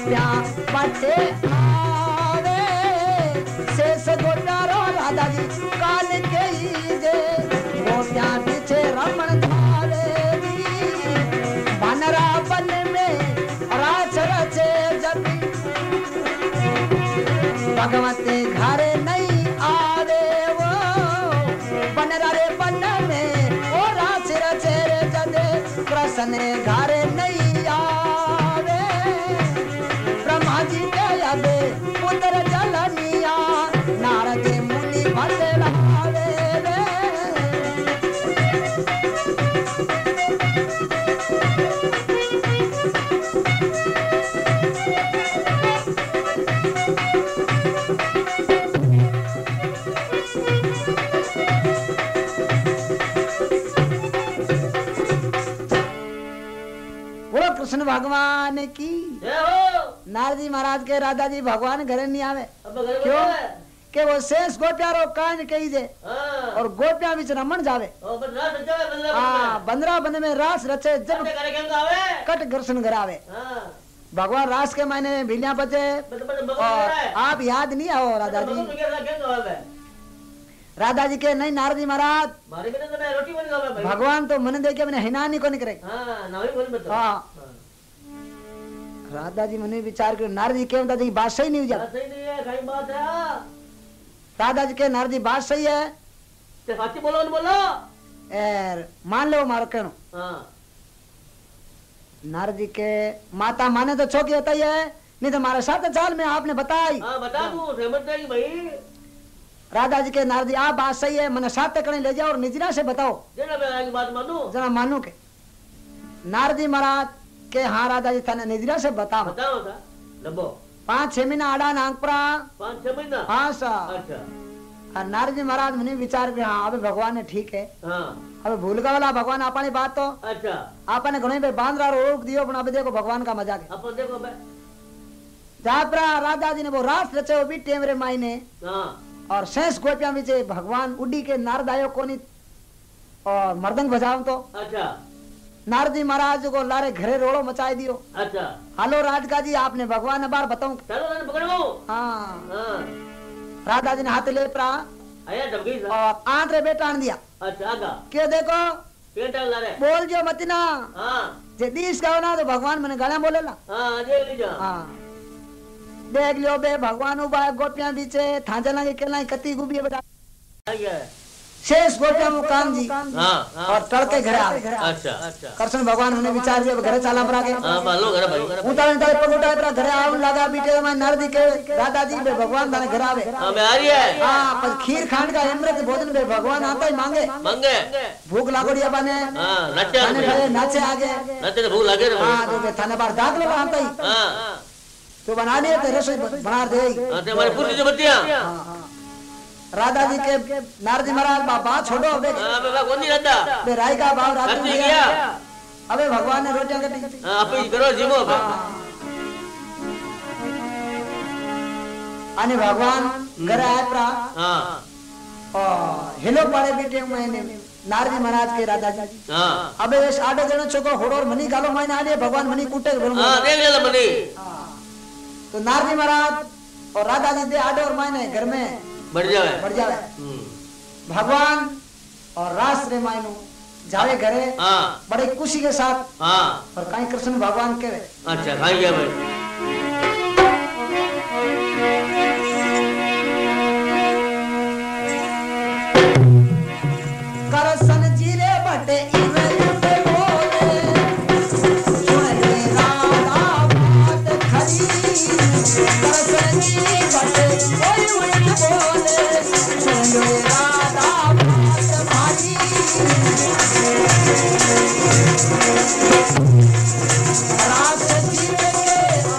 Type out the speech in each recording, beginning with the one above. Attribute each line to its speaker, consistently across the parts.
Speaker 1: गोपियां बाटे आवे शेष गोप्यारो राधा जी काल के ही जे गोपियां पीछे रमण धावे बनरा बन में रास रचे जब भगवती घरे नहीं आवे वो बनरा रे बन में ओ रास रचे जदे कृष्ण घरे नहीं आवे ब्रह्मा जी के अबे पुत्र जलनिया नारद मुनि भले रहावे रे कृष्ण भगवान की नारद जी महाराज के राधा जी भगवान घरे नहीं आवे क्यों के वो शेष गोप्यारो कान कही जे और गोपिया बीच रमन जावे बंदरा बन में रास रचे जब कट कृष्ण घर आवे भगवान रास के मायने भिलिया बचे और आप याद नहीं आओ राधा जी राधा जी के नहीं नारद जी महाराज भगवान तो मन देखे मैंने हिनानी को निकले राधा जी मैंने विचार कर नारद जी के दादा बात सही नहीं हुई राधा जी के नारद जी बात सही है बोलो मान लो मारो कहनो नारद जी के माता माने तो छोकी होता ही है नहीं तो हमारे साथ चाल में आपने बताई
Speaker 2: बता दूं भाई
Speaker 1: राधा जी के नारद जी आप बात सही है मैंने साथ करने ले जाओ और निजरा से बताओ जरा मानू के नारद जी महाराज के हाँ राधा जी थाने निजरा से बताओ 5-6 महीना आड़ा नागपुरा
Speaker 2: 5-6 महीना
Speaker 1: हाँ सा
Speaker 2: अच्छा
Speaker 1: नारद जी महाराज मैंने विचार किया हाँ अबे भगवान ने ठीक है अबे भूल गया वाला भगवान अपनी बात तो
Speaker 2: अच्छा
Speaker 1: आपने घणो पे बांध रहा रोक दियो पण अबे देखो भगवान का मजाक है
Speaker 2: अपन देखो बे
Speaker 1: जापरा राधा जी ने वो रास रचे भी टेमरे मायने और शेष गोपियां बीचे भगवान उड़ी के नारद आयो कोनी और मर्दंग बजाओ तो
Speaker 2: अच्छा
Speaker 1: नारद जी महाराज को लारे घरे रोड़ो मचाई दियो
Speaker 2: अच्छा
Speaker 1: हालो राधिका जी आपने भगवान ने बार बताऊं
Speaker 2: चलो ना पकड़ो
Speaker 1: हाँ राधा जी ने हाथ ले परा
Speaker 2: आया जब गई
Speaker 1: और आंत रे बेटा आन दिया
Speaker 2: अच्छा आगा
Speaker 1: क्यों देखो
Speaker 2: पेट ला रे
Speaker 1: बोल जो मत ना
Speaker 2: हां
Speaker 1: जे दिस गाओ ना तो भगवान मने गाना बोलेला
Speaker 2: हां देख लीजिए
Speaker 1: हां देख लियो बे भगवान उबा गोपियां बीचे थांजला के केला कती गुबी बेटा
Speaker 2: आ गया
Speaker 1: शेष गोपियां मुकाम जी और तड़के घरे आवे
Speaker 2: अच्छा अच्छा
Speaker 1: कृष्ण भगवान ने विचार दिया घरे चाला परा के
Speaker 2: हां मालो घर भाई
Speaker 1: उतारे तारे पगोटा परा घरे आवन लगा बीटे में नारद के राधा जी बे भगवान थाने घर आवे
Speaker 2: हां मैं आ रही है
Speaker 1: हां पर खीर खांड का अमृत भोजन बे भगवान आता ही मांगे
Speaker 2: मांगे
Speaker 1: भूख लागोड़ी बने
Speaker 2: हां नाचे
Speaker 1: आगे
Speaker 2: नाचे भूख लागे रे
Speaker 1: हां तो थाने बार दाग लो आता ही
Speaker 2: हां
Speaker 1: तो बना लिए तो रसोई बना दे
Speaker 2: हां ते हमारी पूरी जो बतिया
Speaker 1: राधा जी के नारद जी महाराज बाबा छोड़ो अबे
Speaker 2: बाबा कौन नहीं रहता
Speaker 1: बे राई का भाव रात
Speaker 2: में गया
Speaker 1: अबे भगवान ने रोटियां कटी
Speaker 2: हां आप ही करो जीवो अबे
Speaker 1: आने भगवान घर आए प्रा
Speaker 2: हां
Speaker 1: और हेलो पाड़े बेटे मैंने नारद जी महाराज के राधा जी
Speaker 2: हां
Speaker 1: अबे इस आडे जनो छोको होड़ो और मनी गालो मैंने आले भगवान मनी कूटे बोलो
Speaker 2: हां देख ले मनी
Speaker 1: तो नारद जी महाराज और राधा जी दे आडे और मैंने घर में बढ़ जावे भगवान और रास रे मायनो जावे घरे बड़े खुशी के साथ और कहीं कृष्ण भगवान के
Speaker 2: अच्छा खाई गया भाई
Speaker 1: करसन जीरे बटे इवे इवे बोले सुन रे राधा बात खरी करसन जी बटे ओए ओए बोले सुन रे राधा बात भारी रास जीरे के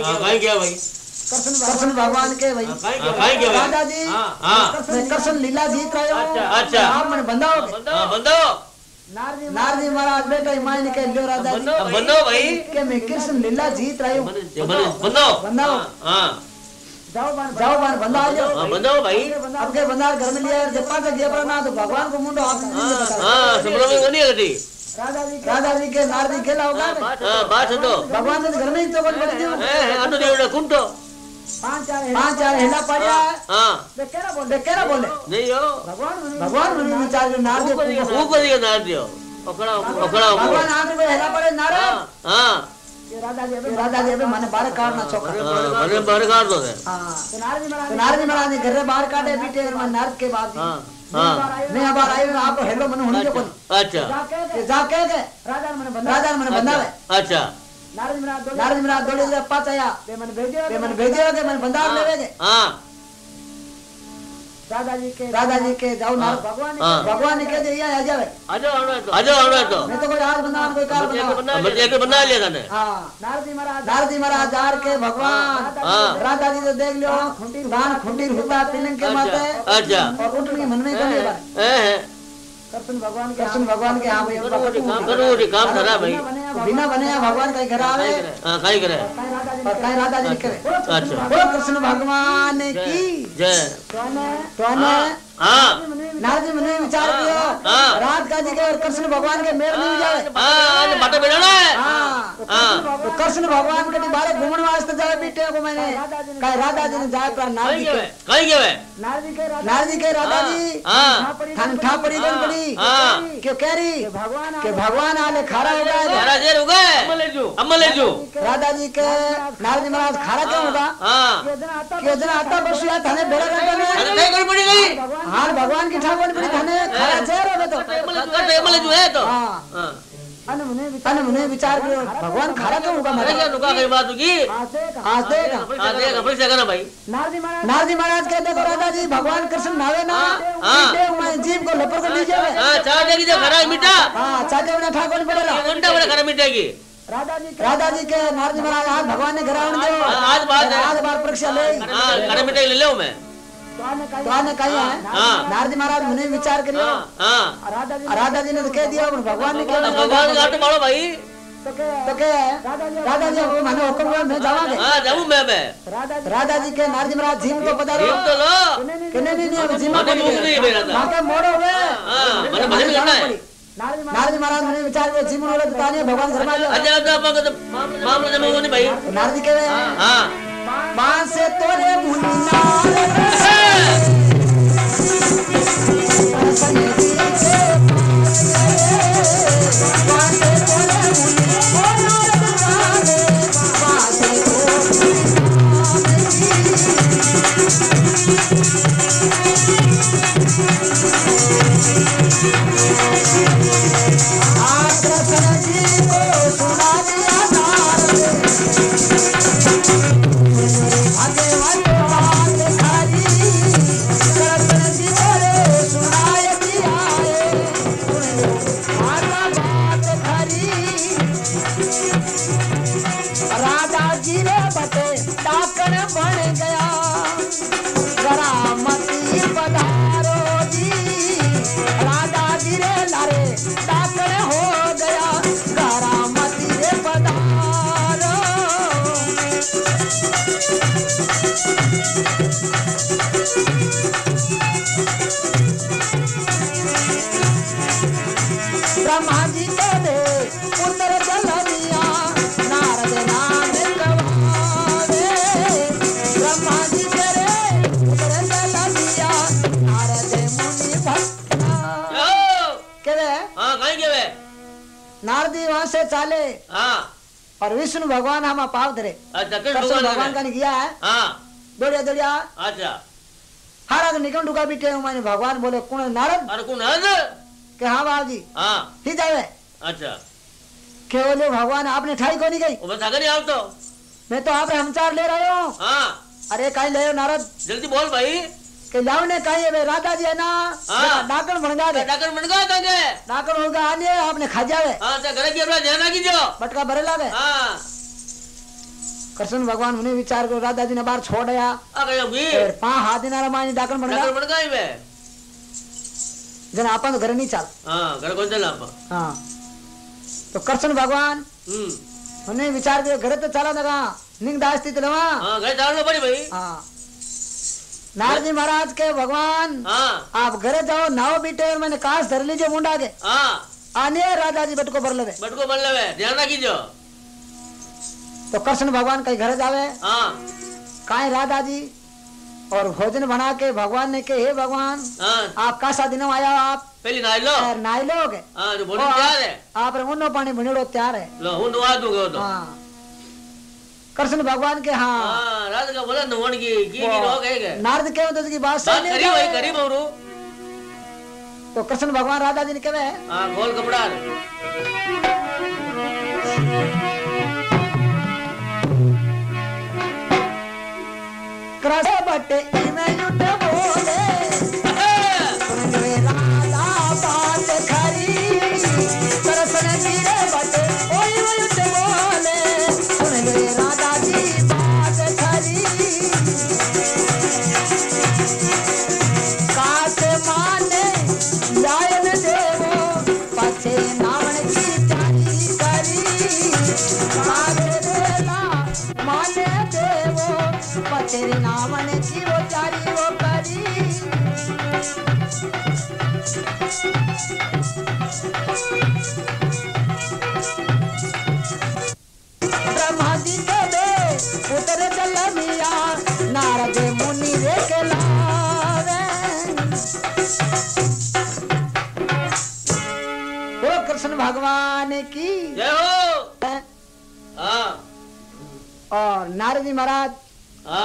Speaker 2: कहीं क्या भाई
Speaker 1: कृष्ण भगवान के भाई
Speaker 2: कहीं क्या
Speaker 1: राजा जी कृष्ण लीला जीत रहे हो
Speaker 2: अच्छा
Speaker 1: आप मैंने बंधाओगे
Speaker 2: बंदो
Speaker 1: नारदी महाराज बेटा ईमान के लियो राजा जी
Speaker 2: बंदो भाई
Speaker 1: के मैं कृष्ण लीला जीत रही हूँ
Speaker 2: बंदो
Speaker 1: बंधाओ
Speaker 2: हाँ
Speaker 1: जाओ बार बंधा आ जाओ
Speaker 2: बंदो भाई
Speaker 1: अब के बंधा घर में लिया जब पास गया पर ना तो भगवान को मुंडो आप
Speaker 2: हाँ समझ में नहीं आती
Speaker 1: राजा जी के नारदी खेला होगा
Speaker 2: बात तो
Speaker 1: भगवान ने घर में ही तो बन बन दियो
Speaker 2: अनु देवड़ा कुंटो
Speaker 1: पांच चार हेला पड़ा
Speaker 2: हाँ
Speaker 1: केरा बोले
Speaker 2: नहीं हो
Speaker 1: भगवान ने विचार के नारदी
Speaker 2: ऊपर दियो नार दियो ओकड़ा
Speaker 1: भगवान आंख में हेला पड़े नारद
Speaker 2: हाँ
Speaker 1: राजा जी अबे माने बाहर काटना चौका
Speaker 2: मैंने बाहर काट दो दे
Speaker 1: हां तो नारदी महाराज ने घर से बाहर काटे बीटे और नारद के बाद
Speaker 2: हाँ
Speaker 1: मैं अब आए आप हेलो मन होनी जो कोनी
Speaker 2: अच्छा
Speaker 1: जाके के राजा ने मन बंधावे
Speaker 2: अच्छा
Speaker 1: नारद महाराज दौड़े ले पास आया ते मन भेजियो के मन बंधार लेवेगे
Speaker 2: हाँ
Speaker 1: राजा जी के जाओ ना भगवान ने कह दे यहाँ आ जावे
Speaker 2: आ जाओ तो
Speaker 1: मैं तो कोई हाथ बना कोई कार बना
Speaker 2: बच्चे के बना लिया तने
Speaker 1: हां नारदी महाराज जार के भगवान राजा जी तो देख लियो दान खुंटीर हुता पिलंग के माथे
Speaker 2: अच्छा
Speaker 1: और उठने के मन में करने बारे कृष्ण भगवान के हां भाई
Speaker 2: काम धरा भाई
Speaker 1: बिना बने भगवान कहीं घर आवे
Speaker 2: हां काई करे
Speaker 1: और कहीं राजा जी करे
Speaker 2: अच्छा
Speaker 1: बोलो कृष्ण भगवान की
Speaker 2: जय
Speaker 1: तो
Speaker 2: हां
Speaker 1: नारद जी ने विचार किया रात का जी के और कृष्ण भगवान के मेल नहीं जावे
Speaker 2: हां बाटे बेड़ना है
Speaker 1: हां तो कृष्ण भगवान के बारे घूमने वास्ते जावे बेटे को मैंने कहीं राजा जी ने जाए पर नारद जी के
Speaker 2: कहीं गए
Speaker 1: नारद जी के राजा जी
Speaker 2: हां
Speaker 1: थान ठापड़ी गणपड़ी
Speaker 2: हां
Speaker 1: क्यों कह रही के भगवान आले खारा हो गए
Speaker 2: खारा जेर हो गए अम्मले जो
Speaker 1: राजा जी के नारद जी महाराज खारा क्यों होगा
Speaker 2: हां
Speaker 1: क्यों दिन आता बसिया थाने बेड़ा रहता
Speaker 2: अरे कहीं कर पड़ी गई
Speaker 1: हां भगवान की ठाकुर पड़ी थाने खारा जेर हो तो
Speaker 2: अम्मले जो है तो
Speaker 1: हां अने विचार करो भगवान खारा क्यों होगा
Speaker 2: अरे क्या नुका कई बात होगी
Speaker 1: आज देख
Speaker 2: अपने से करना भाई
Speaker 1: नारदी महाराज कहते देखो राजा जी भगवान कृष्ण नावे ना मैं जीव को लपर को लीजिए
Speaker 2: हां चाटे की जो खरा मीठा
Speaker 1: हां चाटे बिना ठाकुर पड़ेगा
Speaker 2: घंटा बड़ा खरा मीठा की
Speaker 1: राजा जी के नारदी महाराज आज भगवान ने घरावन दो
Speaker 2: आज बात है
Speaker 1: आज बार परीक्षा ले
Speaker 2: हां खरा मीठा ले लो मैं
Speaker 1: तो आने कही है नारदी महाराज मुने विचार करियो
Speaker 2: हां
Speaker 1: राजा जी ने तो कह दिया भगवान ने कह
Speaker 2: भगवान घाट मारो भाई
Speaker 1: तो के राजा जी को माने हुक्म हुआ मैं जावांगे
Speaker 2: हां जाऊं मैं
Speaker 1: राजा जी के नारदी महाराज जीम को पधारो
Speaker 2: जीम तो लो
Speaker 1: कने नहीं जीम को
Speaker 2: नहीं मेरा था
Speaker 1: माके मोड़ो हुए
Speaker 2: हां मैंने भजन करना है
Speaker 1: नारदी महाराज ने विचार किया जीम वाले तो ताने भगवान शर्मा जी
Speaker 2: अच्छा अब आपका तो मामला जमा होने भाई
Speaker 1: नारदी के
Speaker 2: हां
Speaker 1: बांस से तोरे मुन्ना नारदी वहां से चाले और विष्णु भगवान हम पाव धरे कृष्ण भगवान का गया है दौड़िया दौड़िया
Speaker 2: अच्छा
Speaker 1: हारा निकल डुका बीटे मैंने भगवान बोले कौन नारद
Speaker 2: अरे कौन नारद
Speaker 1: के हाँ बाबू जी ही जावे
Speaker 2: अच्छा
Speaker 1: के बोले भगवान आपने ठाई को नहीं गई
Speaker 2: नहीं आओ तो
Speaker 1: मैं तो आप हमचार ले रहे हो अरे कहीं ले नारद
Speaker 2: जल्दी बोल भाई
Speaker 1: के लाओ ने कहीं है राजा जी है ना डाकण बनगा दे डाकण होगा आने आपने खा जावे
Speaker 2: घर की अपना ध्यान रखी जो
Speaker 1: बटका भरे लागे कृष्ण भगवान उन्हें विचार करो राधा जी ने बाहर छोड़ आया
Speaker 2: आ गया भी
Speaker 1: और 5 हाथ दिनारा मानी डाकन बन
Speaker 2: डॉक्टर बन गई बे
Speaker 1: जन आपन तो घर नहीं चल
Speaker 2: हां घर कौन चला आप
Speaker 1: हाँ तो कृष्ण भगवान उन्हें विचार करो घर तो चला लगा निंग दास थी तलवा
Speaker 2: हां घर चलना पड़ी भाई
Speaker 1: हाँ नारद जी महाराज के भगवान
Speaker 2: हां
Speaker 1: आप घरे जाओ नाव बीटे और मैंने काश धर लीजिए मुंडा के
Speaker 2: हां
Speaker 1: आने राजा जी बटको भर लेवे
Speaker 2: बटको बन लेवे ध्यान रखियो
Speaker 1: तो कृष्ण भगवान कई घर जावे
Speaker 2: हां
Speaker 1: काहे राधा जी और भोजन बना के भगवान ने के हे भगवान
Speaker 2: हां
Speaker 1: आप कासा दिन आया आप
Speaker 2: पहले नाई लो
Speaker 1: नाई लोगे
Speaker 2: हां जो भोजन तैयार है
Speaker 1: आप उन्नो पानी भुनेड़ो तैयार है
Speaker 2: लो हूं दुआ दूंगा तो
Speaker 1: हाँ कृष्ण भगवान के हाँ
Speaker 2: हां रात का बोला नवन की रोग है
Speaker 1: नारद के तो की बात
Speaker 2: बात
Speaker 1: सही
Speaker 2: करी
Speaker 1: नहीं
Speaker 2: भाई करी मोरू
Speaker 1: तो कृष्ण भगवान राधा जी ने कहे
Speaker 2: हां खोल कपड़ा
Speaker 1: कृष्ण बटे इमें युद्ध बोले सुन वे राधा बात खरी कृष्ण गिरे बटे ओई वो युद्ध बोले सुन वे राधा जी बात खरी काट माने जायन देवो पछे नावन की चाली करी काट देला माने देवो पछे नावन की वो चाली वो करी ब्रह्मा जी के दे उतर चल मिया नारद मुनि रे के लावे वो कृष्ण भगवान की
Speaker 2: जय हो हां
Speaker 1: और नारद जी महाराज
Speaker 2: हां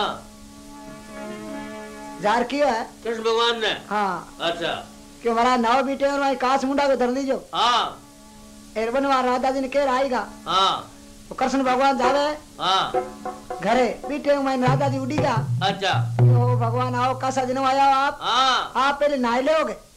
Speaker 1: जार किया है
Speaker 2: कृष्ण भगवान ने
Speaker 1: हाँ
Speaker 2: अच्छा
Speaker 1: क्यों महाराज नाव बीटे और वही काश मुंडा को धर लीजो
Speaker 2: हां
Speaker 1: एरबन वार राधा जी ने कह आएगा
Speaker 2: हां
Speaker 1: तो कृष्ण भगवान जावे
Speaker 2: हां
Speaker 1: घरे बीटे मैं राधा जी उड़ीगा
Speaker 2: अच्छा
Speaker 1: ओ भगवान आओ कासा दिन आया आप
Speaker 2: हां
Speaker 1: आप पहले नहाए लोगे